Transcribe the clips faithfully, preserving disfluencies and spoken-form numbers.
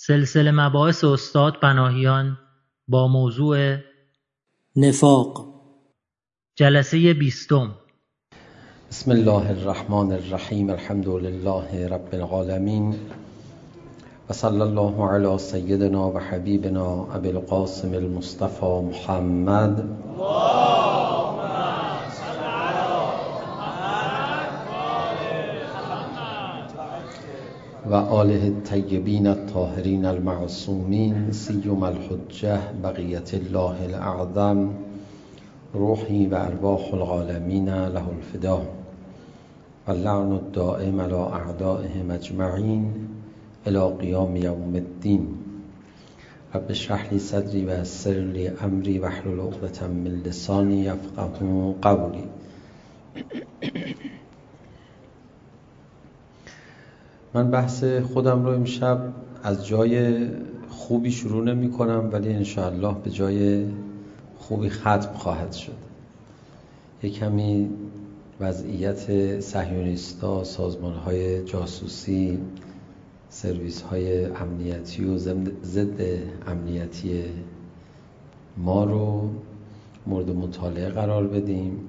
سلسله مباحث استاد پناهیان با موضوع نفاق. جلسه بیستم. بسم الله الرحمن الرحیم. الحمد لله رب العالمین و صلی الله علی سیدنا و حبیبنا ابی القاسم المصطفى محمد و آله الطیبین الطاهرین المعصومین سیما الحجة بقیة الله الاعظم روحی و ارواح العالمین له الفدا و اللعن الدائم علی اعدائهم اجمعین الی قیام یوم الدین. رب اشرح لی صدری و یسر لی امری واحلل عقدة من لسانی یفقهوا قولی. من بحث خودم رو امشب از جای خوبی شروع نمی کنم، ولی انشاءالله به جای خوبی ختم خواهد شد. یک کمی وضعیت صهیونیستا، سازمان‌های جاسوسی، سرویس‌های امنیتی و ضد امنیتی ما رو مورد مطالعه قرار بدیم.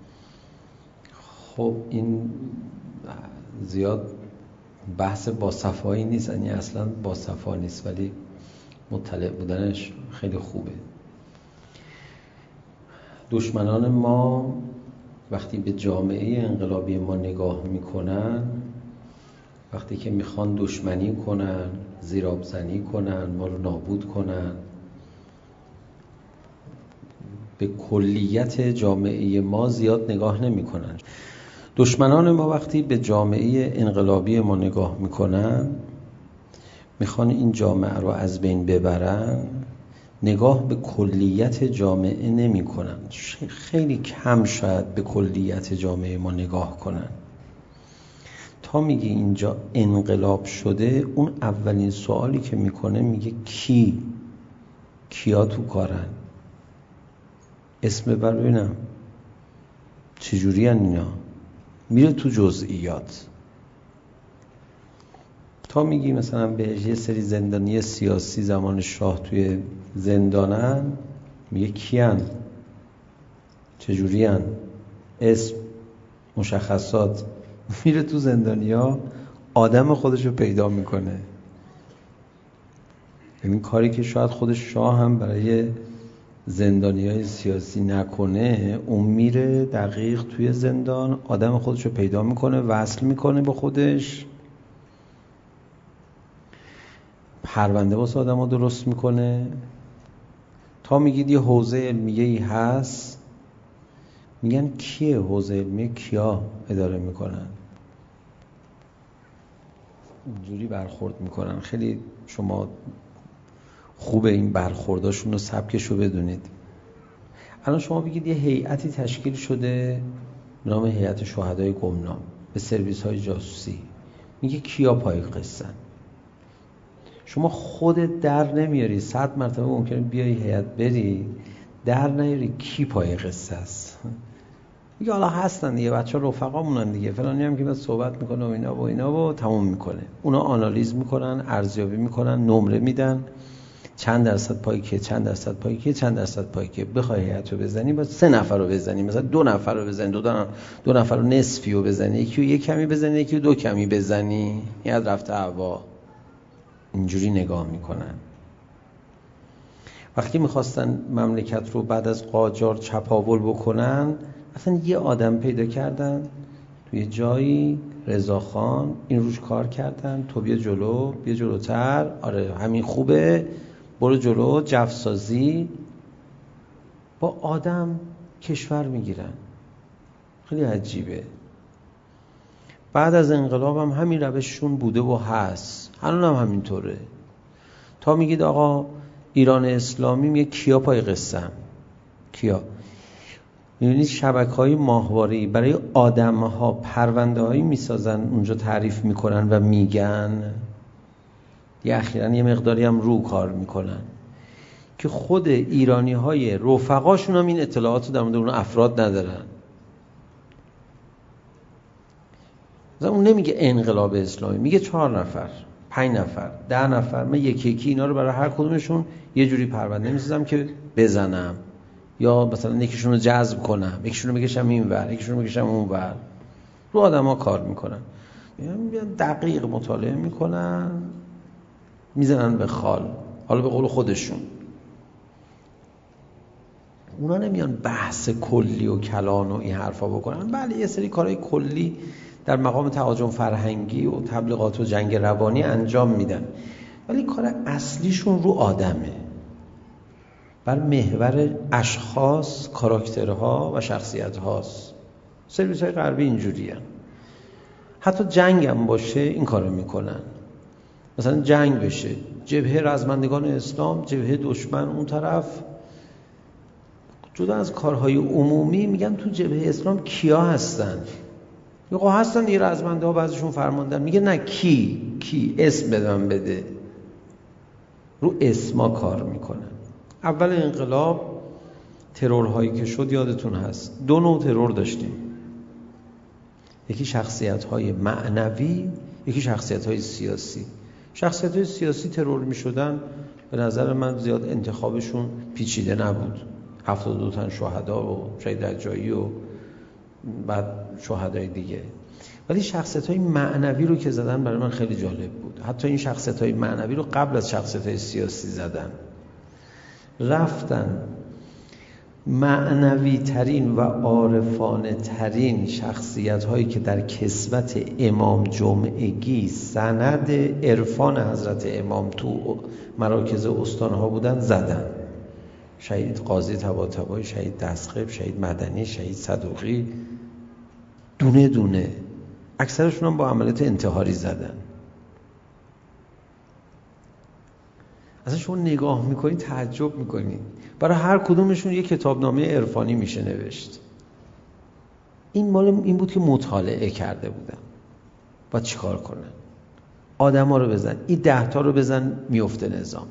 خب این زیاد بحث باصفایی نیست، یعنی اصلا باصفا نیست، ولی مطلع بودنش خیلی خوبه. دشمنان ما وقتی به جامعه انقلابی ما نگاه میکنن، وقتی که میخوان دشمنی کنن، زیرآبزنی کنن، ما رو نابود کنن، به کلیت جامعه ما زیاد نگاه نمیکنن. دشمنان ما وقتی به جامعه انقلابی ما نگاه میکنن، میخوان این جامعه رو از بین ببرن، نگاه به کلیت جامعه نمی کنن. خیلی کم شاید به کلیت جامعه ما نگاه کنن. تا میگه اینجا انقلاب شده، اون اولین سوالی که میکنه میگه کی؟ کیا تو کارن؟ اسم بر ببینم چجوری هن اینا؟ میره تو جزئیات. تا میگی مثلا به یه سری زندانی سیاسی زمان شاه توی زندانن، میگه کیان، چجوری هن، اسم، مشخصات. میره تو زندانیا آدم خودشو پیدا میکنه. این کاری که شاید خود شاه هم برای زندانیای سیاسی نکنه، اون میره دقیق توی زندان آدم خودشو پیدا میکنه، وصل میکنه با خودش، پرونده واسه آدم‌ها درست میکنه. تا میگید یه حوزه علمیه‌ای هست، میگن کیه حوزه علمیه، کیا اداره میکنن، اینجوری برخورد میکنن. خیلی شما خوبه این برخورداشون رو، سبکشو بدونید. الان شما بگید یه هیئتی تشکیل شده به نام هیئت شهدای گمنام به سرویس های جاسوسی، میگه کیا پای قصه‌ن. شما خودت در نمیاری، صد مرتبه ممکنه بیای هیئت بری در نیاری کی پای قصه است. میگه حالا هستن دیگه، بچه ها رفقامونن دیگه، فلانی هم که بعد صحبت میکنه و اینا و اینا و تموم میکنه. اونا آنالیز میکنن، ارزیابی میکنن، نمره میدن، چند درصد پای که، چند درصد پای که، چند درصد پای که. بخوای هیئت رو بزنی باید سه نفر رو بزنی، مثلا دو نفر رو بزنی، دو, دو, دو نفر رو نصفی رو بزنی، یکی رو یک کمی بزنی، یکی رو دو کمی بزنی. یاد رفته هوا. اینجوری نگاه میکنن. وقتی میخواستن مملکت رو بعد از قاجار چپاول بکنن، اصلا یه آدم پیدا کردن توی جایی، رضاخان، این روش کار کردن، تو بیا جلو، بیا جلوتر، آره همین خوبه، برو جلو، جفسازی. با آدم کشور میگیرن. خیلی عجیبه. بعد از انقلاب هم همین روششون بوده و هست، هنوز هم همینطوره. تا میگید آقا ایران اسلامی، میگه کیا پای قصه‌ن؟ کیا؟ میبینید شبکه‌های ماهواره‌ای برای آدم‌ها پرونده‌هایی میسازن، اونجا تعریف میکنن و میگن. یه اخیراً یه مقداری هم رو کار میکنن که خود ایرانی‌های رفقاشون هم این اطلاعاتو در مورد اون افراد ندارن. مثلا اون نمیگه انقلاب اسلامی، میگه چهار نفر، پنج نفر، ده نفر، من یکی یکی اینا رو برای هر کدومشون یه جوری پرونده می‌سازم که بزنم، یا مثلا یکیشون رو جذب کنم، یکیشون رو بکشم اینور، یکیشون رو بکشم اونور. رو آدم‌ها کار میکنن، میان دقیق مطالعه میکنن، میزنن به خال. حالا به قول خودشون اونا نمیان بحث کلی و کلان و این حرفا بکنن. بله یه سری کارهای کلی در مقام تهاجم فرهنگی و تبلیغات و جنگ روانی انجام میدن، ولی کار اصلیشون رو آدمه، بر محور اشخاص، کاراکترها و شخصیت هاست. سرویس های غربی اینجوری هن. حتی جنگ هم باشه این کارو میکنن. مثلا جنگ بشه، جبهه رزمندگان اسلام، جبهه دشمن اون طرف، جدا از کارهای عمومی میگن تو جبهه اسلام کیا هستن. میگه هستن دیگه رزمنده ها، بعضیشون فرماندن. میگه نه، کی کی اسم بدم بده. رو اسما کار میکنن. اول انقلاب ترورهایی که شد یادتون هست، دو نوع ترور داشتیم، یکی شخصیت‌های معنوی، یکی شخصیت‌های سیاسی. شخصیت‌های سیاسی ترور می‌شدن، به نظر من زیاد انتخابشون پیچیده نبود. هفتاد و دو تن شهدا و شهید رجایی و بعد شهدای دیگه. ولی شخصیت‌های معنوی رو که زدن برای من خیلی جالب بود. حتی این شخصیت‌های معنوی رو قبل از شخصیت‌های سیاسی زدن. رفتن معنوی ترین و عارفانه ترین شخصیت هایی که در کسوت امام جمعگی سند عرفان حضرت امام تو مراکز استان ها بودن زدن. شهید قاضی طباطبایی، شهید دستقیب، شهید مدنی، شهید صدوقی، دونه دونه. اکثرشون هم با عملیات انتحاری زدن. اصلا شما نگاه میکنید تعجب میکنید، برای هر کدومشون یک کتابنامه عرفانی میشه نوشت. این مال این بود که مطالعه کرده بودن باید چیکار کنن. آدم ها رو بزن، این ده تا رو بزن میفته نظام.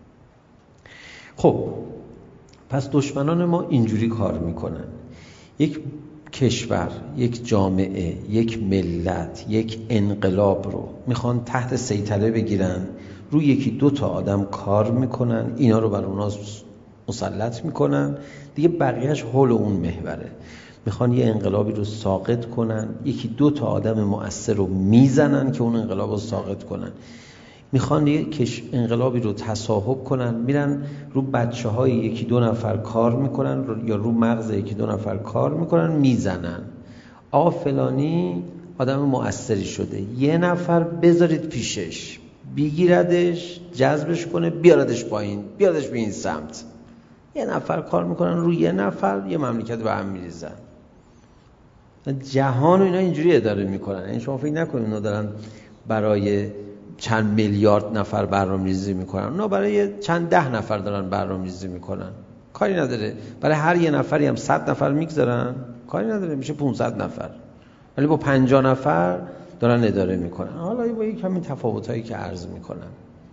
خب پس دشمنان ما اینجوری کار میکنن. یک کشور، یک جامعه، یک ملت، یک انقلاب رو میخوان تحت سیطره بگیرن. روی یکی دو تا آدم کار میکنن، اینا رو بر اونها مسلط میکنن دیگه، بقیهش حول اون محوره. میخوان یه انقلابی رو ساقط کنن، یکی دو تا آدم مؤثر رو میزنن که اون انقلاب رو ساقط کنن. میخوان یه کش انقلابی رو تصاحب کنن، میرن رو بچه های یکی دو نفر کار میکنن یا رو مغز یکی دو نفر کار میکنن، میزنن. آقا فلانی آدم مؤثری شده، یه نفر بذارید پیشش، بگیردش، جذبش کنه، بیاردش پایین، بیاردش به این سمت. یه نفر کار میکنن، روی یه نفر یه مملکت به هم میریزن. جهان و اینا اینجوری اداره میکنن. یعنی شما فکر نکنید اونا دارن برای چند میلیارد نفر برنامه‌ریزی میکنن، اونا برای چند ده نفر دارن برنامه‌ریزی میکنن. کاری نداره، برای هر یه نفری هم صد نفر میگذارن، کاری نداره، میشه پانصد نفر. ولی با پنجاه نفر دارن اداره میکنن. حالا با یک همین تفاوتایی که عرض میکنم.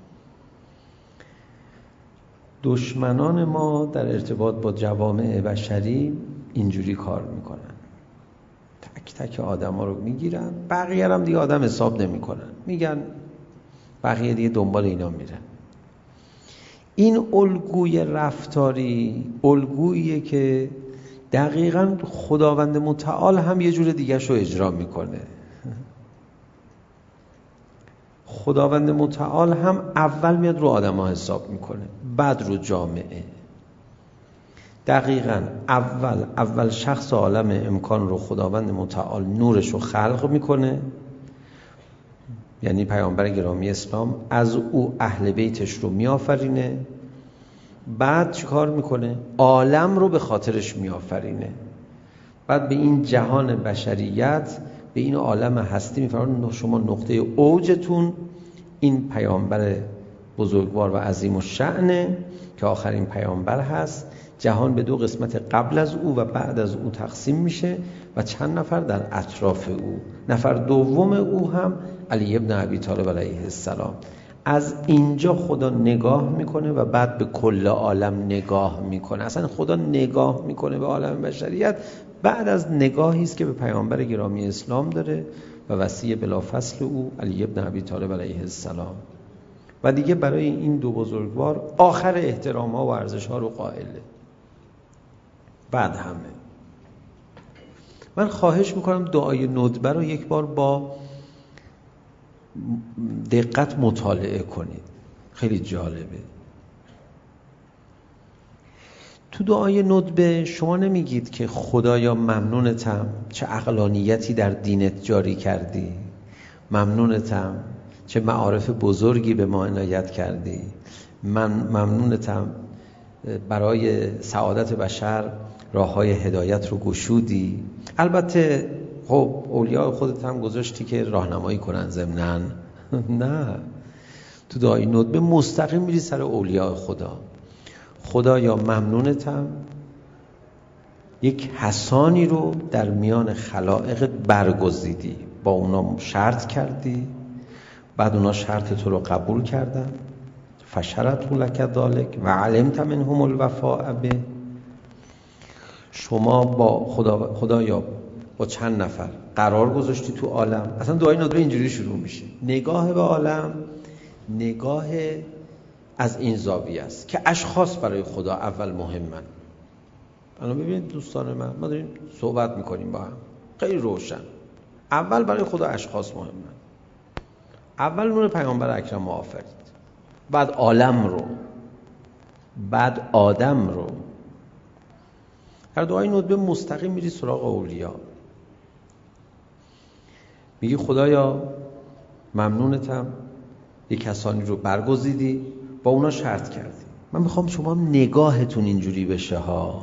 دشمنان ما در ارتباط با جوامع بشری اینجوری کار میکنن. تک تک آدم ها رو میگیرن، بقیه هم دیگه آدم حساب نمیکنن، میگن بقیه دیگه دنبال اینا میرن. این الگوی رفتاری الگوییه که دقیقاً خداوند متعال هم یه جور دیگه شو اجرا میکنه. خداوند متعال هم اول میاد رو آدم ها حساب میکنه، بعد رو جامعه. دقیقاً اول اول شخص عالم امکان رو خداوند متعال نورش رو خلق میکنه، یعنی پیامبر گرامی اسلام، از او اهل بیتش رو میآفرینه. بعد چی کار میکنه؟ عالم رو به خاطرش میآفرینه. بعد به این جهان بشریت، به این عالم هستی میفرماید شما نقطه اوجتون این پیامبر بزرگوار و عظیم الشأن که آخرین پیامبر هست. جهان به دو قسمت قبل از او و بعد از او تقسیم میشه و چند نفر در اطراف او. نفر دوم او هم علی ابن ابی طالب علیه السلام. از اینجا خدا نگاه میکنه و بعد به کل عالم نگاه میکنه. اصلا خدا نگاه میکنه به عالم بشریت بعد از نگاهی است که به پیامبر گرامی اسلام داره و وصی بلافصل او علی ابن ابی طالب علیه السلام. و دیگه برای این دو بزرگوار آخر احترام ها و ارزش ها رو قائله. بعد همه من خواهش میکنم دعای ندبه رو یک بار با دقت مطالعه کنید، خیلی جالبه. تو دعای ندبه شما نمیگید که خدایا ممنونتم چه عقلانیتی در دینت جاری کردی، ممنونتم چه معارف بزرگی به ما عنایت کردی، من ممنونتم برای سعادت بشر راه های هدایت رو گشودی. البته خب اولیاء خودت هم گذاشتی که راهنمایی کنن ضمناً. نه، تو دعای ندبه مستقیم میری سر اولیاء خدا. خدایا ممنونتم یک حسانی رو در میان خلائق برگزیدی، با اونا شرط کردی، بعد اونا شرط تو رو قبول کردن، فشرط لک ذلک و علمت منهم الوفاء به. شما با خدا خدایا با چند نفر قرار گذاشتی تو عالم. اصلا دعای ندبه اینجوری شروع میشه، نگاه به عالم نگاه از این زاویه است که اشخاص برای خدا اول مهمن. الان ببینید دوستان من، ما داریم صحبت میکنیم با هم، خیلی روشن. اول برای خدا اشخاص مهمن. اول نور پیامبر اکرم آفرید، بعد عالم رو، بعد آدم رو. در دعای ندبه مستقیم میری سراغ اولیا، میگی خدایا ممنونتم یک کسانی رو برگزیدی، با اونا شرط کردی. من میخوام شما نگاهتون اینجوری بشه ها.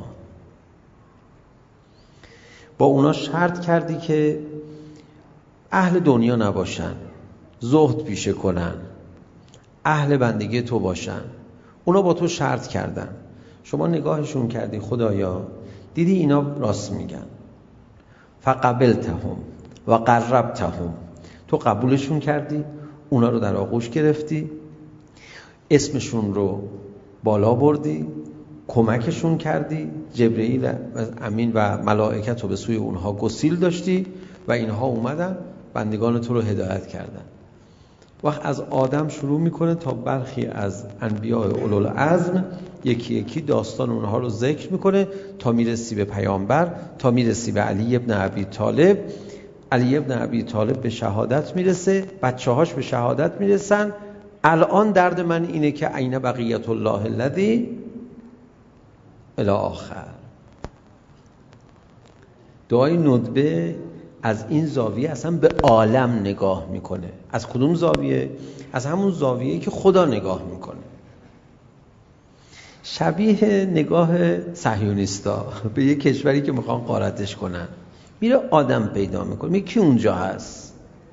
با اونا شرط کردی که اهل دنیا نباشن، زهد پیشه کنن، اهل بندگی تو باشن. اونا با تو شرط کردن، شما نگاهشون کردی خدایا، دیدی اینا راست میگن، فقبلتهم و قربتهم، تو قبولشون کردی، اونا رو در آغوش گرفتی، اسمشون رو بالا بردی، کمکشون کردی، جبرئیل امین و ملائکت رو به سوی اونها گسیل داشتی و اینها اومدن بندگان تو رو هدایت کردن. وقت از آدم شروع میکنه تا برخی از انبیاء اولوالعزم یکی یکی داستان اونها رو ذکر میکنه تا میرسی به پیامبر، تا میرسی به علی ابن ابی طالب. علی ابن ابی طالب به شهادت میرسه، بچه هاش به شهادت میرسن. الان درد من اینه که عین بقیت الله الذی الی آخر. دعای ندبه از این زاویه اصلا به عالم نگاه میکنه. از کدوم زاویه؟ از همون زاویه‌ای که خدا نگاه میکنه. شبیه نگاه صهیونیستا به یک کشوری که میخوان غارتش کنن، میره آدم پیدا میکنه، میگه کی اونجا هست.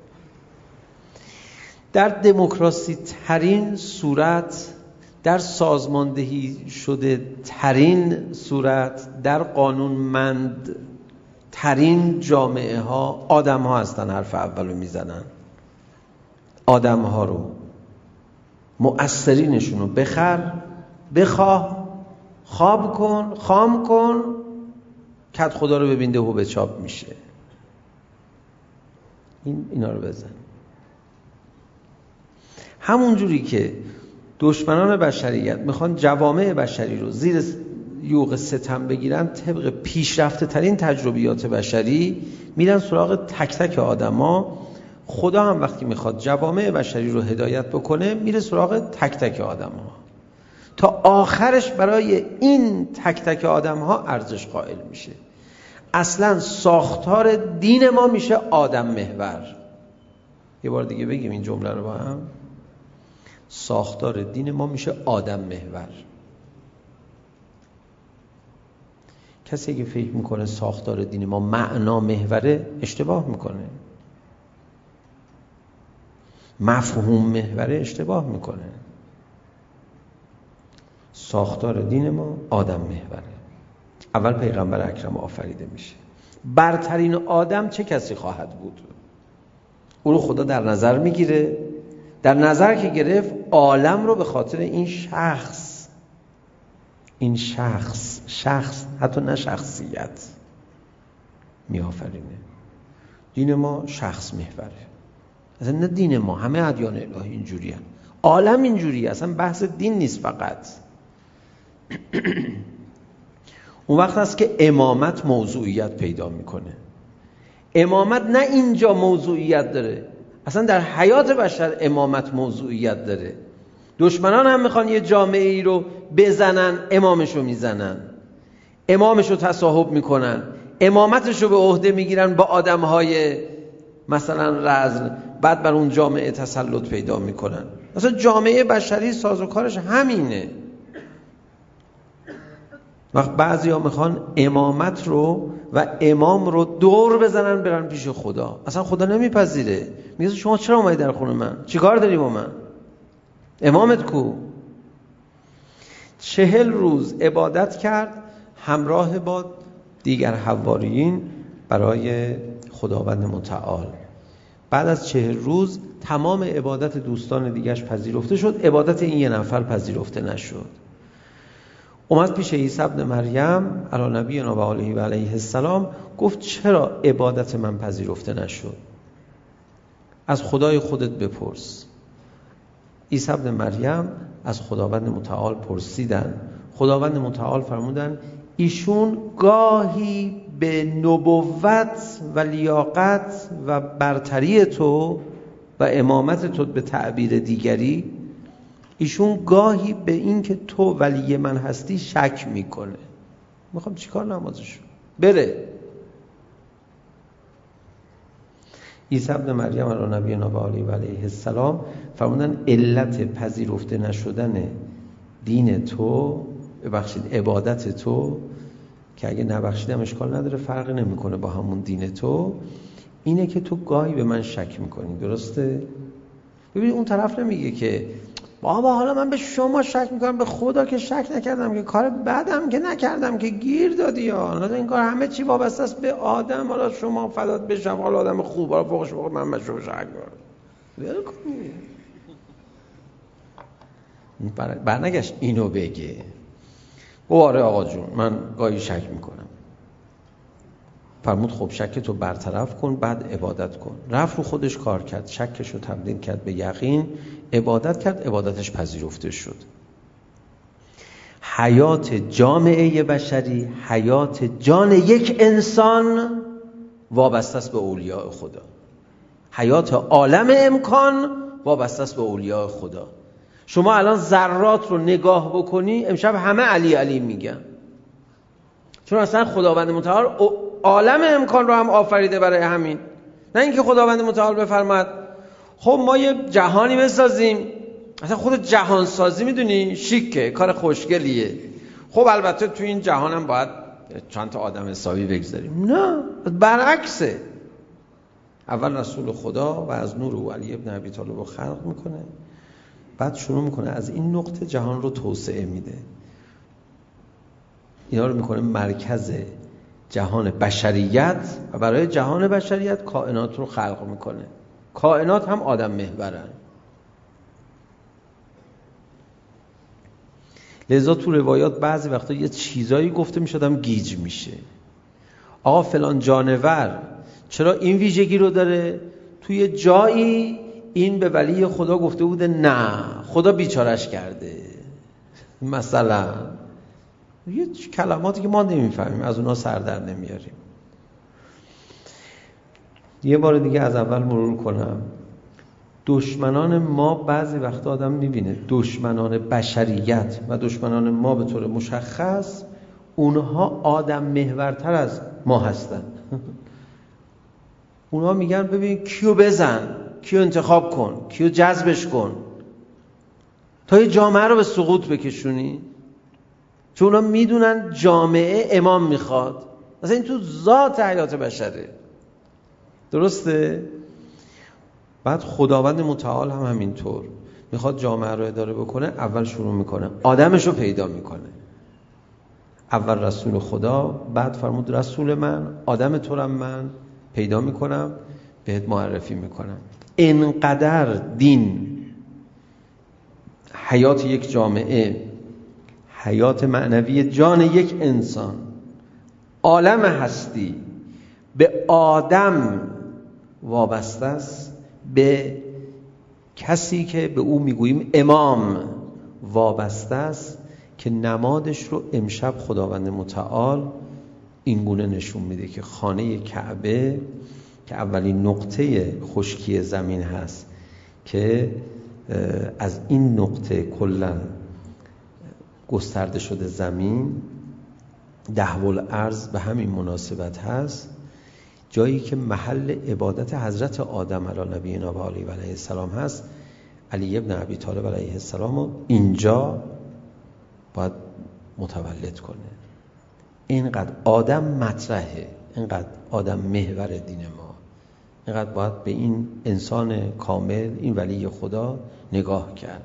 در دموکراسی ترین صورت، در سازماندهی شده ترین صورت، در قانونمند ترین جامعه ها آدم ها هستن حرف اولو میزنن. آدم ها رو، مؤثرینشون رو بخر، بخواه، خواب کن، خام کن، کد خدا رو ببینده و به چاپ میشه. این اینا رو بزن. همون جوری که دشمنان بشریت میخوان جوامع بشری رو زیر یوغ ستم بگیرن، طبق پیشرفته ترین تجربیات بشری میرن سراغ تک تک آدما. خدا هم وقتی میخواد جوامع بشری رو هدایت بکنه میره سراغ تک تک آدما تا آخرش برای این تک تک آدم‌ها ارزش قائل میشه. اصلا ساختار دین ما میشه آدم محور. یه بار دیگه بگیم این جمله رو با هم. ساختار دین ما میشه آدم محور. کسی که فکر میکنه ساختار دین ما معنا محوره اشتباه میکنه، مفهوم محوره اشتباه میکنه. ساختار دین ما آدم محوره. اول پیغمبر اکرم آفریده میشه. برترین آدم چه کسی خواهد بود؟ او رو خدا در نظر میگیره. در نظر که گرفت عالم رو به خاطر این شخص، این شخص شخص حتی نه شخصیت می آفرینه. دین ما شخص محوره. اصلا نه دین ما، همه ادیان الهی اینجوری هست، عالم اینجوری، اصلا بحث دین نیست فقط. اون وقت هست که امامت موضوعیت پیدا میکنه. امامت نه اینجا موضوعیت داره، اصلا در حیات بشر امامت موضوعیت داره. دشمنان هم میخوان یه جامعه ای رو بزنن، امامشو میزنن، امامشو تصاحب میکنن، امامتشو به عهده میگیرن با آدمهای مثلا رذل، بعد بر اون جامعه تسلط پیدا میکنن. اصلا جامعه بشری سازوکارش همینه. وقت بعضی ها میخوان امامت رو و امام رو دور بزنن برن پیش خدا. اصلا خدا نمیپذیره، میگه شما چرا اومدی در خونه من؟ چیکار داری با من؟ امامت کو؟ چهل روز عبادت کرد همراه با دیگر حواریین برای خداوند متعال. بعد از چهل روز تمام عبادت دوستان دیگرش پذیرفته شد، عبادت این یه نفر پذیرفته نشد. اومد پیش عیسی ابن مریم علی نبینا و آله و علیه السلام، گفت چرا عبادت من پذیرفته نشد؟ از خدای خودت بپرس. عیسی ابن مریم از خداوند متعال پرسیدن. خداوند متعال فرمودن ایشون گاهی به نبوت و لیاقت و برتری تو و امامت تو به تعبیر دیگری، ایشون گاهی به این که تو ولی من هستی شک میکنه. میخوام چیکار نمازشو بره. عیسی ابن مریم علی نبینا و آله و علیه السلام فرمودن علت پذیرفته نشدن دین تو، ببخشید عبادت تو، که اگه نبخشیدم اشکال نداره، فرقی نمیکنه با همون دین تو، اینه که تو گاهی به من شک میکنی. درسته؟ ببین اون طرف نمیگه که بابا حالا من به شما شک میکنم، به خدا که شک نکردم، که کار بدم که نکردم، که گیر دادی یا حالا این کار همه چی وابسته است به آدم، حالا شما فدات بشم، حالا آدم خوب، حالا فوقش بخور من به شما شک کنم. ول کنی. بر برنگشت اینو بگه. آره آقا جون من گاهی شک میکنم. فرمود خب شک تو برطرف کن، بعد عبادت کن. رفت رو خودش کار کرد، شکش رو تبدیل کرد به یقین، عبادت کرد، عبادتش پذیرفته شد. حیات جامعه بشری، حیات جان یک انسان وابسته است به اولیاء خدا. حیات عالم امکان وابسته است به اولیاء خدا. شما الان ذرات رو نگاه بکنی، امشب همه علی علی میگن، چون اصلا خداوند متعال عالم امکان رو هم آفریده برای همین. نه اینکه خداوند متعال بفرماد خب ما یه جهانی بسازیم، اصلا خود جهان سازی میدونی شیکه، کار خوشگلیه، خب البته تو این جهان هم باید چند تا آدم حسابی بگذاریم. نه، برعکسه. اول رسول خدا و از نور او علی ابن ابی طالب رو خلق میکنه، بعد شروع میکنه از این نقطه جهان رو توسعه میده، اینا رو میکنه مرکز جهان بشریت و برای جهان بشریت کائنات رو خلق میکنه. کائنات هم آدم محورن. لذا تو روایات بعضی وقتا یه چیزایی گفته میشدم گیج میشه. آقا فلان جانور چرا این ویژگی رو داره؟ توی جایی این به ولی خدا گفته بوده نه خدا بیچارش کرده. مثلا یه کلماتی که ما نمیفهمیم، از اونا سر در نمیاریم. یه بار دیگه از اول مرور کنم. دشمنان ما بعضی وقتا آدم میبینه دشمنان بشریت و دشمنان ما به طور مشخص اونها آدم محورتر از ما هستن. اونها میگن ببین کیو بزن، کیو انتخاب کن، کیو جذبش کن تا یه جامعه رو به سقوط بکشونی، چون اونا میدونن جامعه امام میخواد. مثلا این تو ذات حیات بشره. درسته؟ بعد خداوند متعال هم همینطور میخواد جامعه رو اداره بکنه، اول شروع میکنه آدمش رو پیدا میکنه. اول رسول خدا، بعد فرمود رسول من، آدم تو رو من پیدا میکنم، بهت معرفی میکنم. اینقدر دین حیات یک جامعه، حیات معنوی جان یک انسان، عالم هستی به آدم وابسته است به کسی که به او میگوییم امام، وابسته است که نمادش رو امشب خداوند متعال این گونه نشون میده که خانه کعبه که اولین نقطه خشکی زمین هست که از این نقطه کلا گسترده شده زمین دهو الارض به همین مناسبت هست، جایی که محل عبادت حضرت آدم علی نبینا و علیه و علیه السلام هست. علی ابن ابی طالب علیه السلام رو اینجا باید متولد کنه. اینقدر آدم مطرحه، اینقدر آدم محور دین ما، اینقدر باید به این انسان کامل، این ولی خدا نگاه کرد.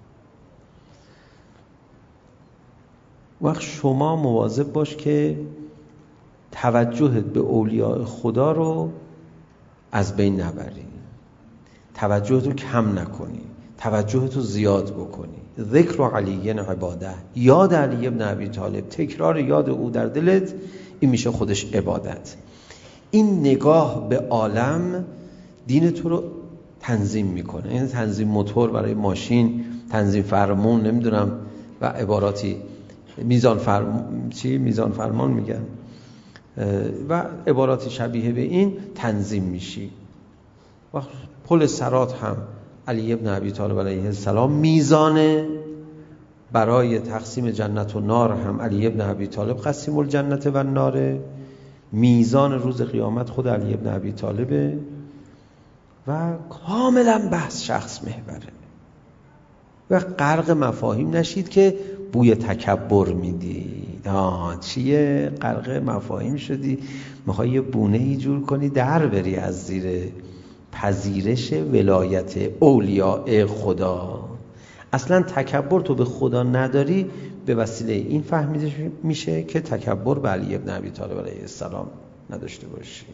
وقت شما مواظب باش که توجهت به اولیاء خدا رو از بین نبری، توجهت رو کم نکنی، توجهت رو زیاد بکنی. ذکر علی عباده، یاد علی ابن ابی طالب، تکرار یاد او در دلت، این میشه خودش عبادت. این نگاه به عالم دین تو رو تنظیم میکنه. این تنظیم موتور برای ماشین، تنظیم فرمون، نمیدونم و عباراتی، میزان فرمان چی میزان فرمان میگن و عباراتی شبیه به این تنظیم میشی. و پل صراط هم علی ابن ابی طالب علیه السلام میزانه، برای تقسیم جنت و نار هم علی ابن ابی طالب قسیم الجنت و النار، میزان روز قیامت خود علی ابن ابی طالبه و کاملا بحث شخص محوره. و غرق مفاهیم نشید که بوی تکبر میدید. آه چیه؟ غرق مفاهیم شدی، میخوای یه بونه ای جور کنی در بری از زیر پذیرش ولایت اولیاء خدا. اصلا تکبر تو به خدا نداری، به وسیله این فهمیده میشه که تکبر به علی ابن ابی طالب علیه السلام نداشته باشی.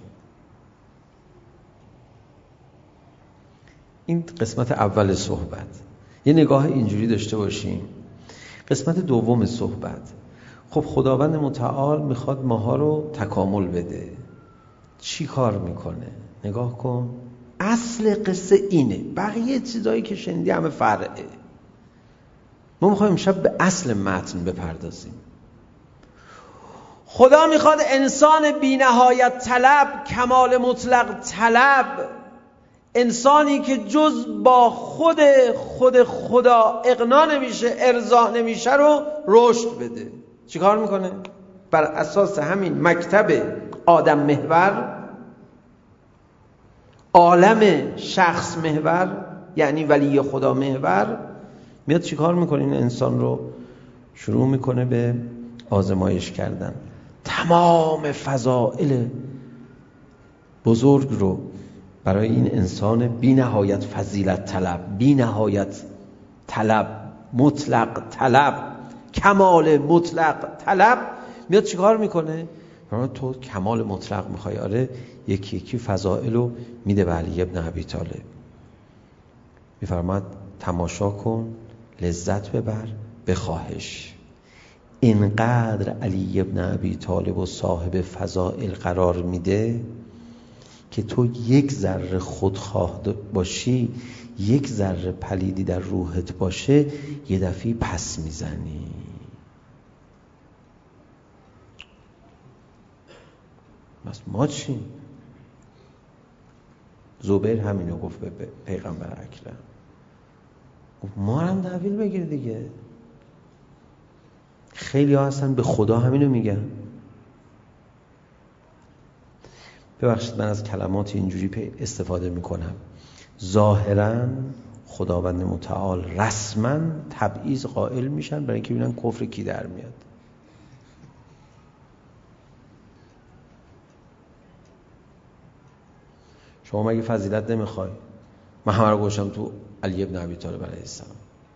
این قسمت اول صحبت. یه نگاه اینجوری داشته باشیم. قسمت دوم صحبت. خب خداوند متعال میخواد ماها رو تکامل بده. چی کار میکنه؟ نگاه کن. اصل قصه اینه، بقیه چیزایی که شنیدی همه فرعه. ما میخوایم امشب به اصل متن بپردازیم. خدا میخواد انسان بی نهایت طلب، کمال مطلق طلب، انسانی که جز با خود خود خدا اقنا نمیشه، ارضا نمیشه رو رشد بده. چی کار میکنه؟ بر اساس همین مکتب آدم محور، عالم شخص محور، یعنی ولی خدا محور، میاد چی کار میکنه؟ این انسان رو شروع میکنه به آزمایش کردن. تمام فضائل بزرگ رو برای این انسان بی نهایت فضیلت طلب، بی نهایت طلب، مطلق طلب، کمال مطلق طلب، میاد چی کار میکنه؟ تو کمال مطلق میخوای، آره، یکی یکی فضائل رو میده به علی ابن ابی طالب. میفرماد تماشا کن، لذت ببر، بخواهش. اینقدر علی ابن ابی طالب و صاحب فضائل قرار میده که تو یک ذره خودخواه باشی، یک ذره پلیدی در روحت باشه، یه دفعه پس میزنی. بس ما چی؟ زبیر همینو گفت به پیغمبر اکرم، گفت ما هم تحویل بگیر دیگه. خیلی ها هستن به خدا همینو میگن. ببخشید من از کلمات اینجوری استفاده میکنم. ظاهراً خداوند متعال رسما تبعیض قائل میشن برای اینکه ببینن کفر کی در میاد. شما مگه فضیلت نمیخوای؟ من همه رو گوشم تو علی ابن ابی طالب علیه السلام.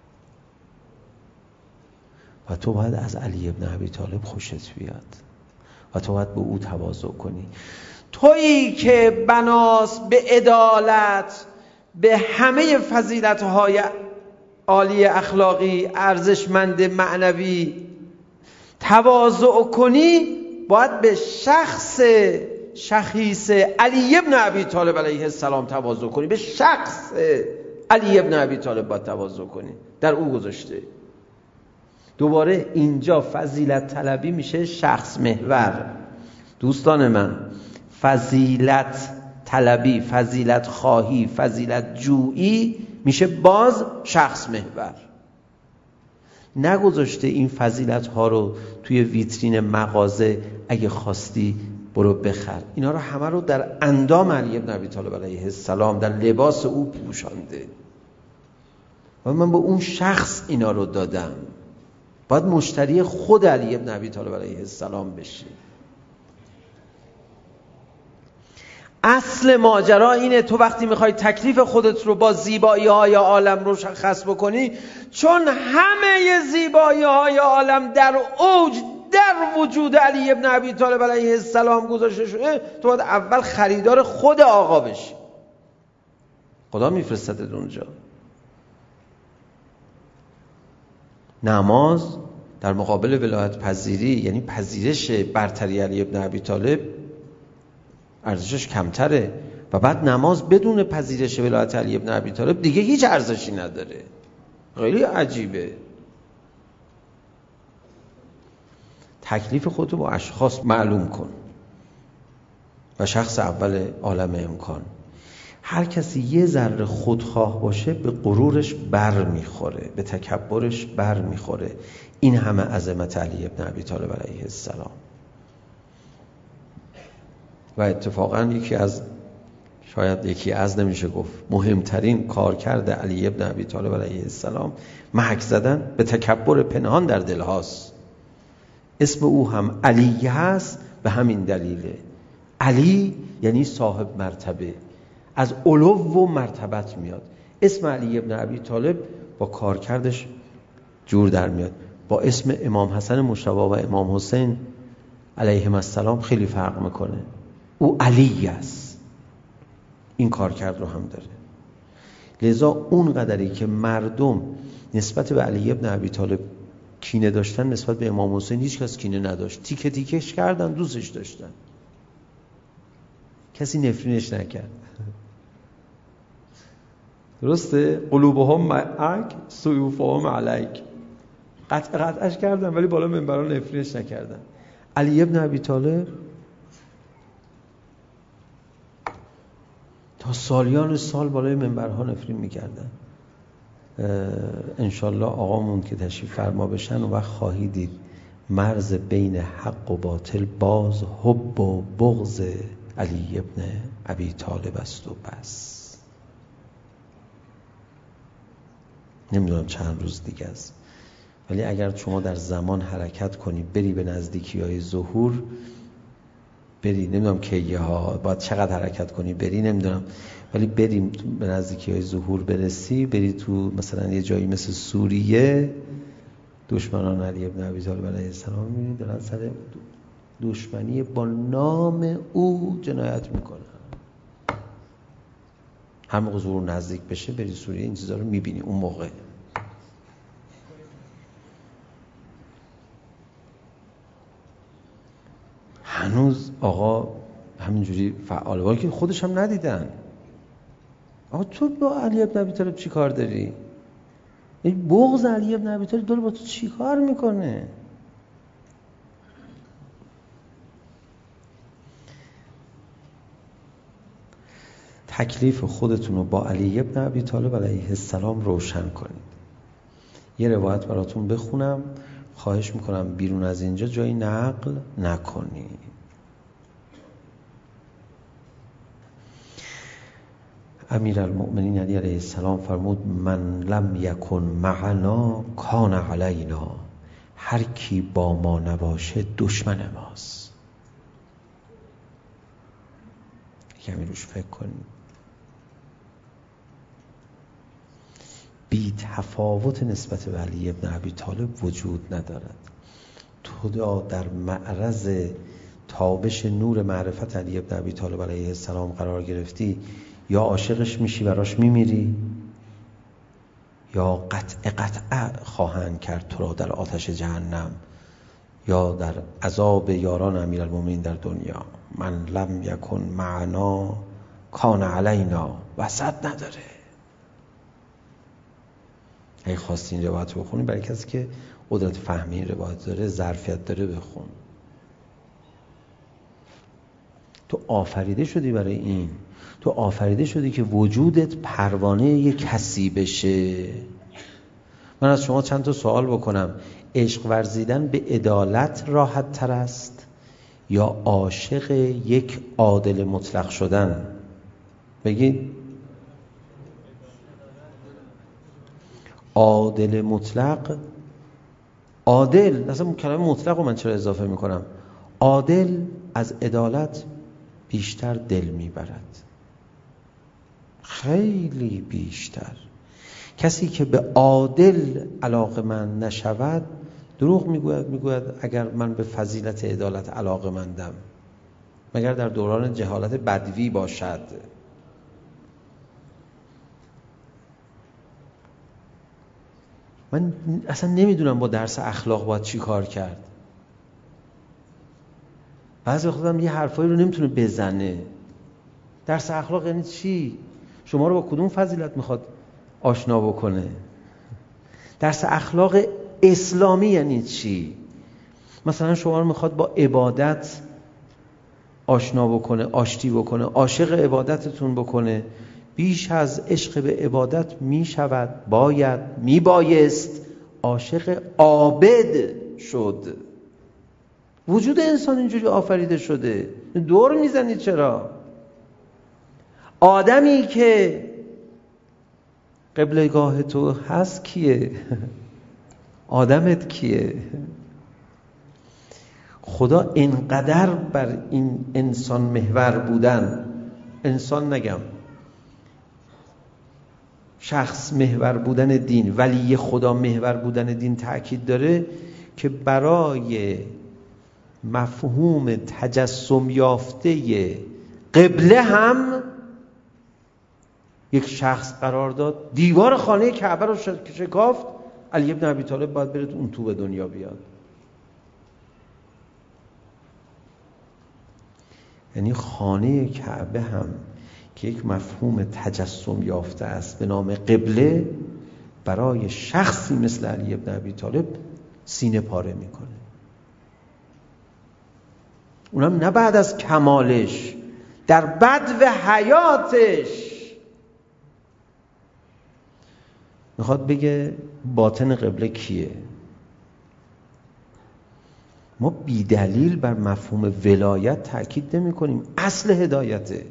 و تو باید از علی ابن ابی طالب خوشت بیاد و تو باید به او تواضع کنی. تویی که بناس به عدالت، به همه فضیلت‌های عالی اخلاقی، ارزشمند معنوی تواضع کنی، باید به شخص شخیص علی ابن ابی طالب علیه السلام تواضع کنی، به شخص علی ابن ابی طالب باید تواضع کنی، در او گذاشته. دوباره اینجا فضیلت طلبی میشه شخص محور. دوستان من، فضیلت طلبی، فضیلت خواهی، فضیلت جویی میشه باز شخص محور. نگذاشته این فضیلت ها رو توی ویترین مغازه اگه خواستی برو بخر. اینا رو همه رو در اندام علی ابن ابی طالب علیه السلام، در لباس او پوشانده و من به اون شخص اینا رو دادم. باید مشتری خود علی ابن ابی طالب علیه السلام بشی. اصل ماجرا اینه، تو وقتی میخوای تکلیف خودت رو با زیبایی های عالم رو شخص بکنی، چون همه زیبایی های عالم در اوج در وجود علی ابن ابی طالب علیه السلام گذاشته شده، تو باید اول خریدار خود آقا بشی. خدا میفرستد اونجا. نماز در مقابل ولایت پذیری، یعنی پذیرش برتری علی ابن ابی طالب، ارزشش کمتره و بعد نماز بدون پذیرش ولایت علی ابن ابی طالب دیگه هیچ ارزشی نداره. خیلی عجیبه. تکلیف خودتو با اشخاص معلوم کن و شخص اول عالم امکان. هر کسی یه ذره خودخواه باشه به غرورش بر میخوره، به تکبرش بر میخوره. این همه عظمت علی ابن ابی طالب علیه السلام. و اتفاقا یکی از، شاید یکی از نمیشه گفت، مهمترین کارکرد علی ابن ابی طالب علیه السلام محک زدن به تکبر پنهان در دل هاست. اسم او هم علی هست به همین دلیله. علی یعنی صاحب مرتبه، از علو و مرتبت میاد. اسم علی ابن ابی طالب با کارکردش جور در میاد. با اسم امام حسن مجتبی و امام حسین علیهم السلام خیلی فرق میکنه. او علی است، این کارکرد رو هم داره. لذا اون قدری که مردم نسبت به علی ابن ابی طالب کینه داشتن، نسبت به امام حسین هیچ کس کینه نداشت. تیکه تیکش کردن، دوستش داشتن، کسی نفرینش نکرد. درسته؟ قلوبهم معک سیوفهم علیک. قطع قطعش کردن ولی بالا منبران نفرینش نکردن. علی ابن ابی طالب تا سالیان سال بالای منبرها نفرین میکردن. انشالله آقامون که تشریف فرما بشن و وقت خواهید دید مرز بین حق و باطل باز حب و بغض علی ابن ابی طالب است و بس. نمیدونم چند روز دیگه است، ولی اگر شما در زمان حرکت کنی، بری به نزدیکی های ظهور، بری، نمیدونم کیه ها، باید چقدر حرکت کنی بری نمیدونم، ولی بری به نزدیکی های ظهور برسی، بری تو مثلا یه جایی مثل سوریه، دشمنان علی ابن ابی طالب علیه السلام میبینید دارن سر دشمنی با نام او جنایت میکنن. هر موقع ظهور نزدیک بشه بری سوریه این چیزا رو میبینی. اون موقع هنوز آقا همینجوری فعال باشه که خودش هم ندیدن. آقا تو با علی ابن ابی طالب چی کار داری؟ این بغض علی ابن ابی طالب داره با تو چی کار میکنه؟ تکلیف خودتون رو با علی ابن ابی طالب علیه السلام روشن کنید. یه روایت براتون بخونم، خواهش میکنم بیرون از اینجا جایی نقل نکنید. امیرالمؤمنین علی علیه السلام فرمود من لم یکن معنا کان علینا. هر کی با ما نباشه دشمن ماست. کمی روش فکر کنید. بی تفاوت نسبت به علی ابن ابی طالب وجود ندارد. تو در معرض تابش نور معرفت علی ابن ابی طالب علیه السلام قرار گرفتی، یا عاشقش میشی براش میمیری، یا قطع قطع خواهند کرد تو را در آتش جهنم. یا در عذاب یاران امیرالمومنین در دنیا. من لم یکن معنا کان علینا، وسط نداره. اگه خواستی این روایت رو بخونی، برای کسی که قدرت فهمی این روایت داره، ظرفیت داره، بخون. تو آفریده شدی برای این. تو آفریده شدی که وجودت پروانه یک کسی بشه. من از شما چند تا سوال بکنم. عشق ورزیدن به عدالت راحت تر است یا عاشق یک عادل مطلق شدن؟ بگید. عادل مطلق. عادل، اصلا کلمه مطلق رو من چرا اضافه میکنم؟ عادل از عدالت بیشتر دل میبرد، خیلی بیشتر. کسی که به عادل علاقه من نشود دروغ میگوید. میگوید اگر من به فضیلت عدالت علاقه مندم، مگر در دوران جهالت بدوی باشد. من اصلا نمیدونم با درس اخلاق باید چی کار کرد. بعضی خودم یه حرفایی رو نمیتونه بزنه. درس اخلاق یعنی چی؟ شما رو با کدوم فضیلت میخواد آشنا بکنه؟ درس اخلاق اسلامی یعنی چی؟ مثلا شما رو میخواد با عبادت آشنا بکنه، آشتی بکنه، عاشق عبادتتون بکنه. بیش از عشق به عبادت میشود، باید، میبایست عاشق عابد شد. وجود انسان اینجوری آفریده شده. دور میزنید چرا؟ آدمی که قبلگاه تو هست کیه؟ آدمت کیه؟ خدا اینقدر بر این انسان محور بودن، انسان نگم، شخص محور بودن دین، ولی خدا محور بودن دین تأکید داره که برای مفهوم تجسم یافته قبله هم یک شخص قرار داد. دیوار خانه کعبه رو شکافت، علی ابن ابی طالب باید بره اون تو به دنیا بیاد. یعنی خانه کعبه هم که یک مفهوم تجسم یافته است به نام قبله، برای شخصی مثل علی ابن ابی طالب سینه پاره میکنه. اونم نه بعد از کمالش، در بدو حیاتش میخواد بگه باطن قبله کیه. ما بی دلیل بر مفهوم ولایت تأکید نمی کنیم. اصل هدایته.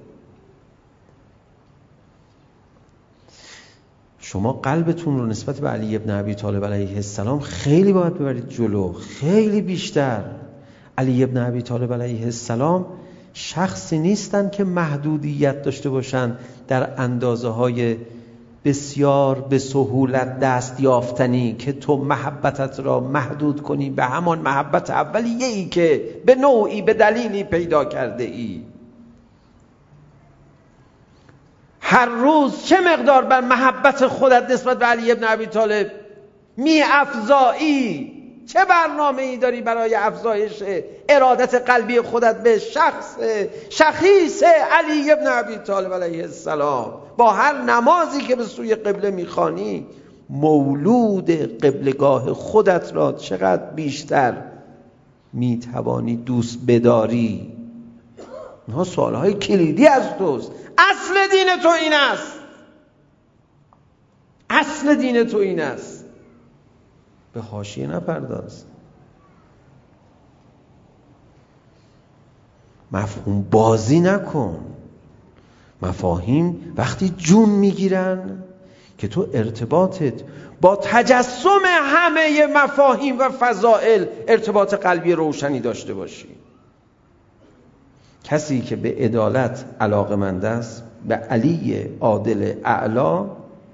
شما قلبتون رو نسبت به علی ابن ابی طالب علیه السلام خیلی باید ببرید جلو، خیلی بیشتر. علی ابن ابی طالب علیه السلام شخصی نیستن که محدودیت داشته باشن در اندازه های بسیار به سهولت دست یافتنی که تو محبتت را محدود کنی به همان محبت اولیه ای که به نوعی به دلیلی پیدا کرده ای. هر روز چه مقدار بر محبت خودت نسبت به علی ابن ابی طالب می افزایی، چه برنامه ای داری برای افزایش ارادت قلبی خودت به شخص شخیص علی ابن ابی طالب علیه السلام؟ با هر نمازی که به سوی قبله میخوانی، مولود قبلگاه خودت را چقدر بیشتر میتوانی دوست بداری؟ اینها سوالهای کلیدی از توست. اصل دین تو این است. اصل دین تو این است. به حاشیه نپرداز. مفهوم بازی نکن. مفاهیم وقتی جون میگیرن که تو ارتباطت با تجسم همه مفاهیم و فضائل ارتباط قلبی روشنی داشته باشی. کسی که به عدالت علاقمند است، به علی عادل اعلا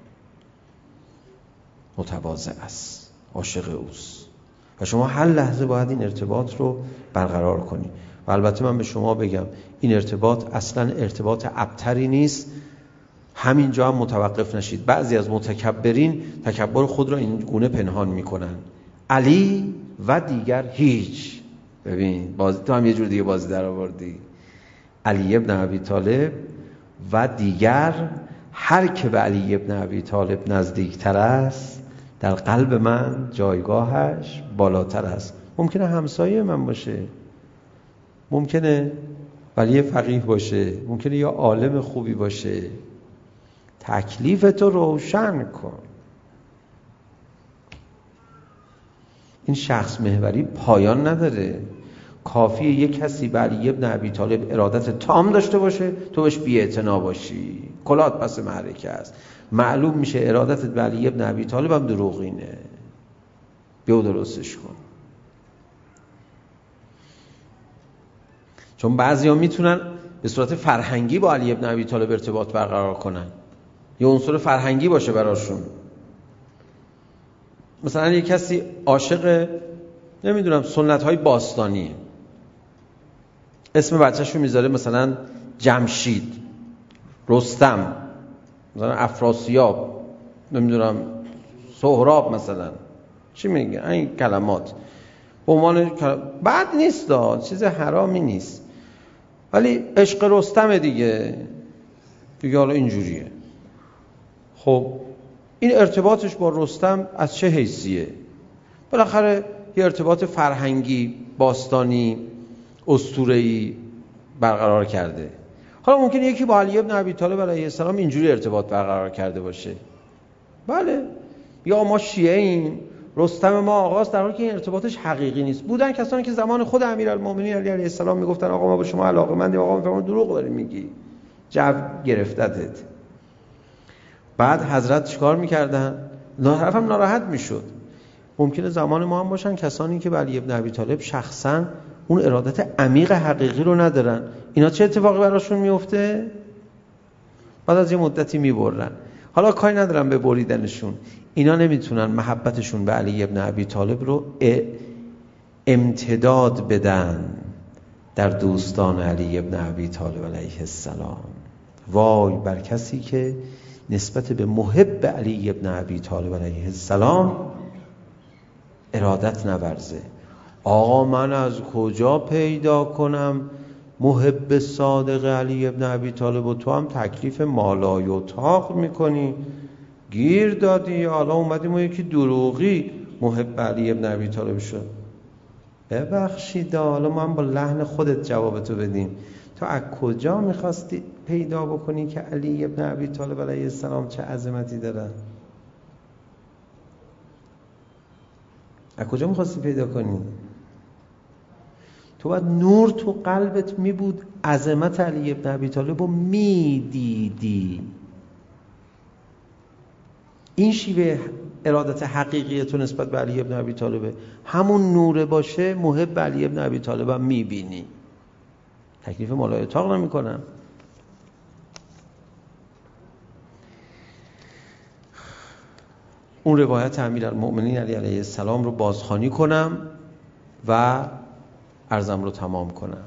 متواضع است، عاشق اوست و شما هر لحظه باید این ارتباط رو برقرار کنی. و البته من به شما بگم این ارتباط اصلا ارتباط ابتری نیست. همینجا هم متوقف نشید. بعضی از متکبرین تکبر خود را این گونه پنهان میکنن. علی و دیگر هیچ. ببین بازی تو هم یه جور دیگه بازی در آوردی. علی ابن ابی طالب و دیگر، هر که به علی ابن ابی طالب نزدیکتر است در قلب من جایگاهش بالاتر است. ممکنه همسایه من باشه، ممکنه ولی فقیه باشه، ممکنه یا عالم خوبی باشه. تکلیف تو روشن کن. این شخص محوری پایان نداره. کافیه یک کسی به علی ابن ابی طالب ارادت تام داشته باشه تو بهش بی‌اعتنا باشی، کلات پس معرکه است. معلوم میشه ارادتت به علی ابن ابی طالب هم دروغینه. بیا درستش کن. چون بعضیا میتونن به صورت فرهنگی با علی ابن ابی طالب ارتباط برقرار کنن، یه عنصر فرهنگی باشه براشون. مثلا یه کسی عاشق نمیدونم سنت های باستانی، اسم بچه‌شو میذاره مثلا جمشید، رستم، مثلا افراسیاب، نمیدونم سهراب، مثلا چی میگه این کلمات به عنوان بد نیست دا، چیز حرامی نیست، ولی عشق رستم دیگه دیگه حالا اینجوریه. خب این ارتباطش با رستم از چه حیثیه؟ بالاخره یه ارتباط فرهنگی باستانی اسطوره‌ای برقرار کرده. حالا ممکنه یکی با علی ابن ابی طالب علیه السلام اینجوری ارتباط برقرار کرده باشه، بله، یا ما شیعه ایم، رستم ما آقاست، در حالی که این ارتباطش حقیقی نیست. بودن کسانی که زمان خود امیرالمومنین علی علیه السلام میگفتن آقا ما با شما علاقه‌مندیم، آقا میفهمون دروغ داری میگی، جو گرفتتت. بعد حضرت چیکار میکردن؟ طرف هم ناراحت میشد. ممکنه زمان ما هم باشن کسانی که به علی ابن ابی طالب شخصا اون ارادت عمیق حقیقی رو ندارن. اینا چه اتفاقی براشون میفته؟ بعد از یه مدتی میبرن. حالا کاری ندارن به بریدنشون، اینا نمیتونن محبتشون به علی ابن ابی طالب رو امتداد بدن در دوستان علی ابن ابی طالب علیه السلام. وای بر کسی که نسبت به محب علی ابن ابی طالب علیه السلام ارادت نورزه. آقا من از کجا پیدا کنم محب صادق علی ابن ابی طالب و تو هم تکلیف مالای و طاق میکنی، گیر دادی، حالا اومدیم و یکی دروغی محب علی ابن ابی طالب شد. ببخشید حالا ما هم با لحن خودت جواب تو بدیم. تو از کجا میخواستی پیدا بکنی که علی ابن ابی طالب علیه السلام چه عظمتی داره؟ از کجا میخواستی پیدا کنی؟ تو باید نور تو قلبت می بود، عظمت علی ابن ابی طالب رو می دیدی. این شیوه ارادت حقیقی تو نسبت به علی ابن ابی طالب، همون نوره باشه محب علی ابن ابی طالب هم می بینی، تکلیف مالای اتاق نمی کنم. اون روایت امیرالمومنین علی علیه السلام رو بازخوانی کنم و عرضم رو تمام کنم.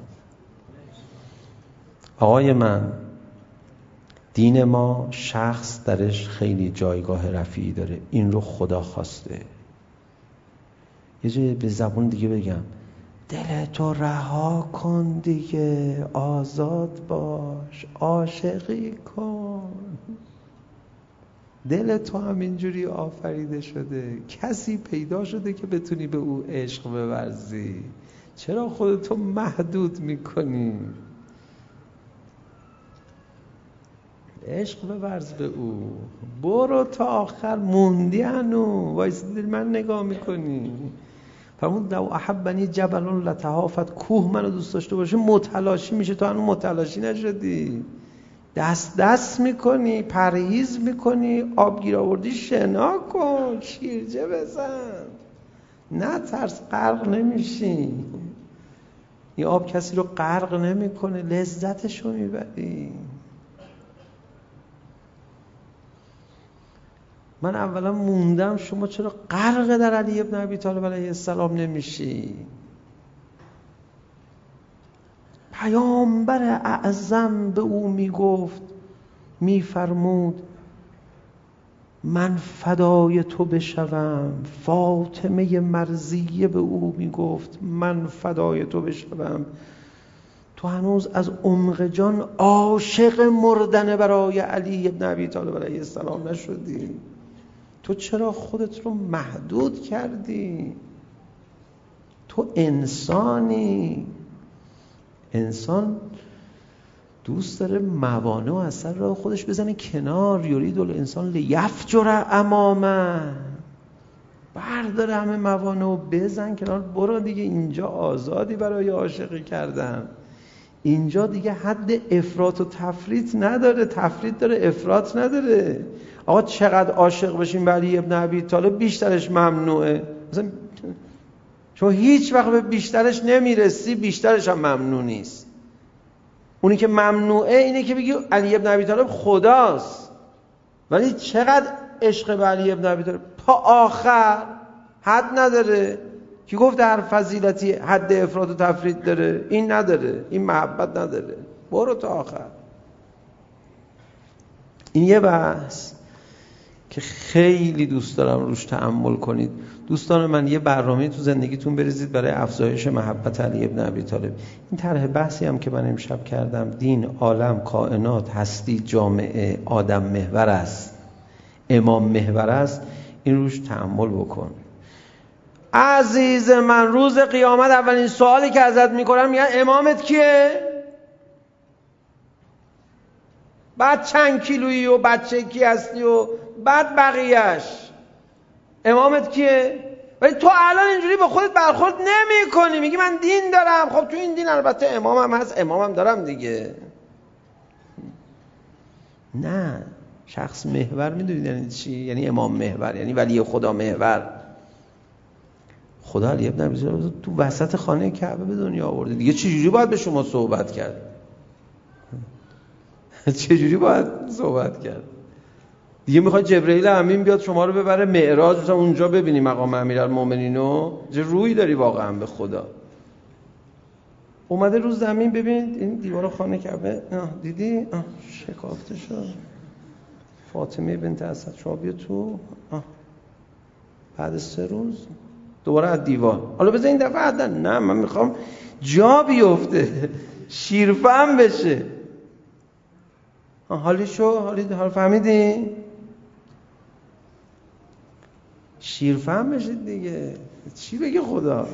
آقای من، دین ما شخص درش خیلی جایگاه رفیعی داره، این رو خدا خواسته. یه جایی به زبون دیگه بگم، دل تو رها کن دیگه، آزاد باش، عاشقی کن. دل تو همینجوری آفریده شده، کسی پیدا شده که بتونی به او عشق بورزی. چرا خودتو محدود میکنی؟ عشق بورز به او، برو تا آخر. موندی هنو وایسیدی من نگاه میکنی. فرمود لو احبنی جبل لتهافت، کوه منو دوست داشته باشه متلاشی میشه، تو هنو متلاشی نشدی. دست دست میکنی، پرهیز میکنی، آبگیر آوردی شنا کن، شیرجه بزن، نه ترس، غرق نمیشی. این آب کسی رو غرق نمیکنه، لذتشو میبری. من اولا موندم شما چرا غرق در علی ابن ابی طالب علیه السلام نمیشی؟ پیامبر اعظم به او میگفت، میفرمود من فدای تو بشوم. فاطمه مرضیه به او میگفت من فدای تو بشوم. تو هنوز از عمق جان عاشق مردن برای علی ابن ابی طالب علیه السلام نشدی. تو چرا خودت رو محدود کردی؟ تو انسانی. انسان دوست داره موانع و اثر را خودش بزنه کنار. یرید الانسان لیفجر امامه. برداره همه موانع و بزن کنار، برو دیگه. اینجا آزادی برای عاشقی کردن. اینجا دیگه حد افراط و تفریط نداره. تفریط داره، افراط نداره. آقا چقدر عاشق بشین به علی ابن ابی طالب بیشترش ممنوعه. مثلا شما هیچ وقت به بیشترش نمیرسی، بیشترش هم ممنوع نیست. اونی که ممنوعه اینه که بگی علی ابن ابی طالب خداست، ولی چقدر عشق به علی ابن ابی طالب تا آخر حد نداره. کی گفت هر فضیلتی حد افراط و تفرید داره؟ این نداره، این محبت نداره. برو تا آخر. این یه بحث که خیلی دوست دارم روش تأمل کنید. دوستان من، یه برنامه تو زندگیتون بریزید برای افزایش محبت علی ابن ابی طالب. این طرح بحثی هم که من امشب کردم، دین، عالم، کائنات، هستی، جامعه، آدم محور است، امام محور است، این روش تأمل بکن. عزیز من، روز قیامت اولین سوالی که ازت میکنم میگن امامت کیه؟ بعد چند کیلویی و بچه کی هستی و بعد بقیهش. امامت کیه؟ ولی تو الان اینجوری با خودت برخورد نمی کنی. میگی من دین دارم. خب تو این دین البته امامم هست، امامم دارم دیگه. نه، شخص محور میدونید یعنی چی؟ یعنی امام محور، یعنی ولی خدا محور. خدا علی ابن ابی طالب تو وسط خانه کعبه به دنیا آورده دیگه. چجوری باید به شما صحبت کرد؟ چجوری باید صحبت کرد؟ دیگه میخواد جبرئیل امین بیاد شما رو ببره معراج، مثلا اونجا ببینی مقام امیرالمومنینو؟ چه روی داری واقعا به خدا؟ اومده رو زمین. ببین این دیوار خانه کعبه، دیدی؟ آه شکافته شد. فاطمه بنت اسد شما بیا تو. آه. بعد سه روز دوباره از دیوار. حالا بذار این دفعه عدن. نه، من میخوام جا بیفته، شیرفهم بشه. حالی شو، حالی حال فهمیدی؟ شیرفهم بشید دیگه. چی بگه خدا؟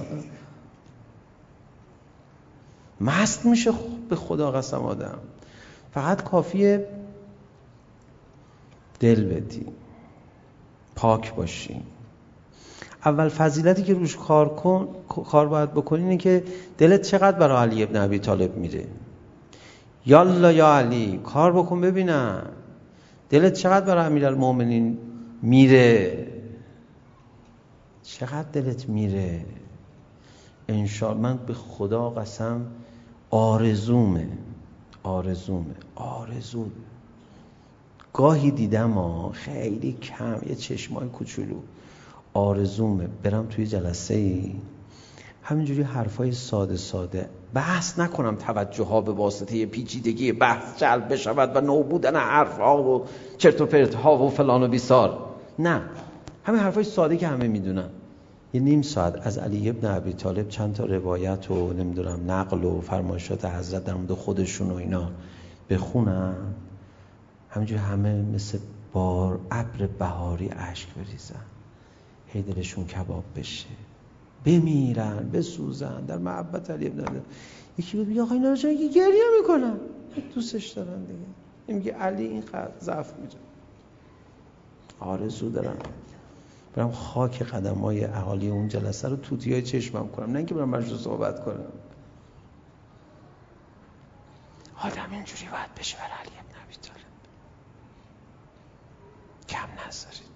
مست میشه به خدا قسم آدم. فقط کافیه دل بدی، پاک باشی. اول فضیلتی که روش کار کن کار باید بکنی اینه که دلت چقدر برای علی ابن ابی طالب میره. یالا یا علی، کار بکن ببینم دلت چقدر برای امیرالمومنین میره. چقدر دلت میره. انشاءالله من به خدا قسم آرزومه آرزومه آرزومه گاهی دیدم ها، خیلی کم، یه چشمای کوچولو، آرزومه برم توی جلسه ای همینجوری حرفای ساده ساده بحث نکنم، توجه ها به واسطه پیچیدگی بحث جلب بشود و نوبودن حرف ها و چرت و پرت ها و فلان و بیسار. نه، همین حرفای ساده که همه میدونن. یه نیم ساعت از علی ابن ابی طالب چند تا روایت و نمیدونم نقل و فرمایشات حضرت در مورد خودشون و اینا بخونم، همینجوری همه مثل بار ابر بهاری اشک بریزن، هی دلشون کباب بشه، بمیرن، بسوزن در محبت علی ابن ابی. یکی بگه آقا اینا رو چرا گریه میکنن؟ دوستش دارن دیگه. این میگه علی اینقدر ضعف میره. آرزو دارم برم خاک قدمای اهالی اون جلسه رو توتیای چشمم کنم، نه اینکه برم برش رو صحبت کنم. آدم اینجوری باید بشه بر علی ابن ابی طالب. کم نذارید.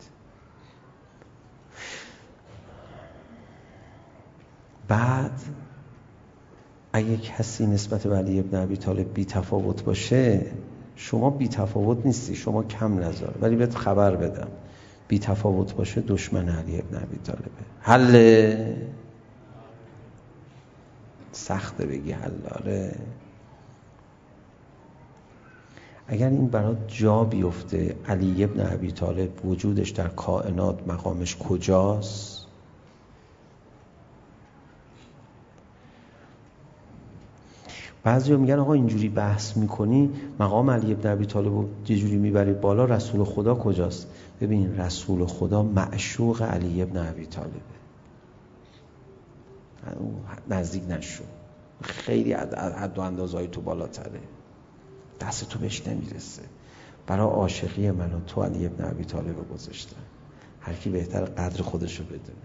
بعد اگه کسی نسبت به علی ابن ابی طالب بی تفاوت باشه، شما بی تفاوت نیستی، شما کم نذار، ولی بهت خبر بدم بی تفاوت باشه دشمن علی ابن ابی طالبه. حل سخته بگی حل. آره اگر این برات جا بیفته علی ابن ابی طالب وجودش در کائنات مقامش کجاست؟ بعضی ها میگن آقا اینجوری بحث میکنی مقام علی ابن ابی طالب رو یه جوری میبری بالا، رسول خدا کجاست؟ ببین رسول خدا معشوق علی ابن ابی طالبه، نزدیک نشو، خیلی حد و اندازهای تو بالاتره، دست تو بهش نمیرسه. برای عاشقی من و تو علی ابن ابی طالب رو گذاشتن، هر کی بهتر قدر خودش رو بدونه.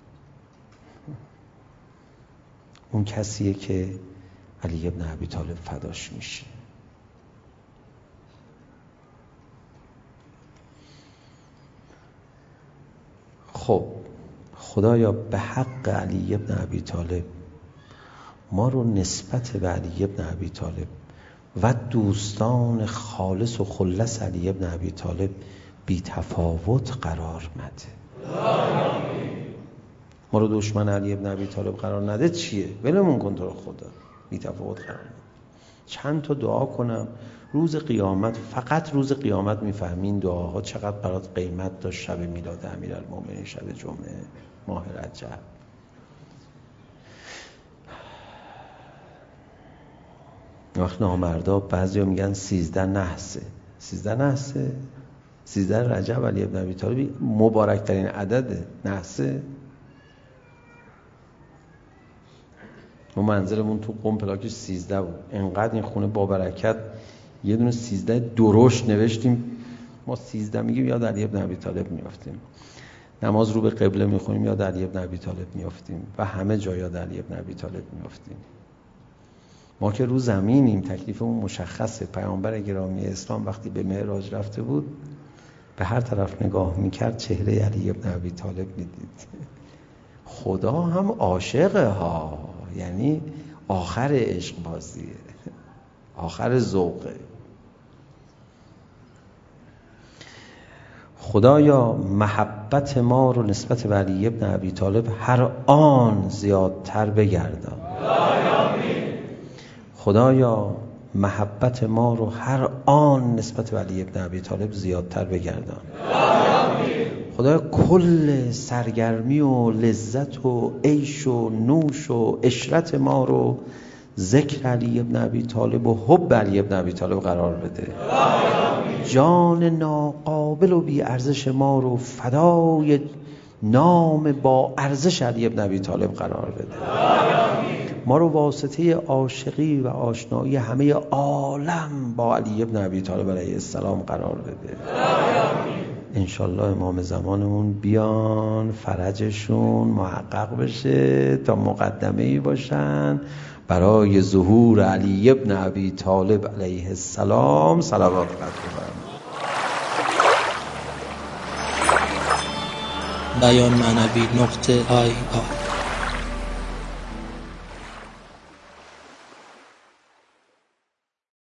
اون کسیه که علی ابن ابی طالب فداش میشه. خب خدایا به حق علی ابن ابی طالب ما رو نسبت به علی ابن ابی طالب و دوستان خالص و خلص علی ابن ابی طالب بی تفاوت قرار نده. ما رو دشمن علی ابن ابی طالب قرار نده چیه؟ ولمون کن تو رو خدا، بی تفاوت قرار نده. چند تا دعا کنم روز قیامت، فقط روز قیامت میفهمی این دعاها چقدر برات قیمت داشت. شب میلاد امیرالمومنین، شب جمعه، ماه رجب. وقت نامردا بعضیا میگن سیزده نحسه، سیزده نحسه، سیزده رجب علی ابن ابی طالب مبارک ترین عدده. نحسه ما منزلمون تو قم پلاکش سیزده بود، انقدر این خونه با برکت یه دونه سیزده درشت نوشتیم. ما سیزده میگیم یاد علی ابن ابی طالب میافتیم، نماز رو به قبله میخونیم یاد علی ابن ابی طالب میافتیم و همه جا یاد علی ابن ابی طالب میافتیم. ما که رو زمینیم، تکلیفمون مشخصه. پیامبر گرامی اسلام وقتی به معراج رفته بود به هر طرف نگاه میکرد چهره علی ابن ابی طالب میدید. خدا هم عاشقه ها، یعنی آخر عشق بازیه، آخر ذوقه. خدایا محبت ما رو نسبت به علی ابن ابی طالب هر آن زیادتر بگردان. خدایا محبت ما رو هر آن نسبت به علی ابن ابی طالب زیادتر بگردان. خدایا کل سرگرمی و لذت و عیش و نوش و عشرت ما رو ذکر علی ابن ابی طالب و حب علی ابن ابی طالب قرار بده. جان ناقابل و بی ارزش ما رو فدای نام با ارزش علی ابن ابی طالب قرار بده. ما رو واسطه عاشقی و آشنایی همه عالم با علی ابن ابی طالب علیه السلام قرار بده. انشالله امام زمانمون بیان فرجشون محقق بشه تا مقدمه‌ای باشن برای ظهور علی ابن ابی طالب علیه السلام. صلوات بفرمایید. بیان معنوی نقطه آی آی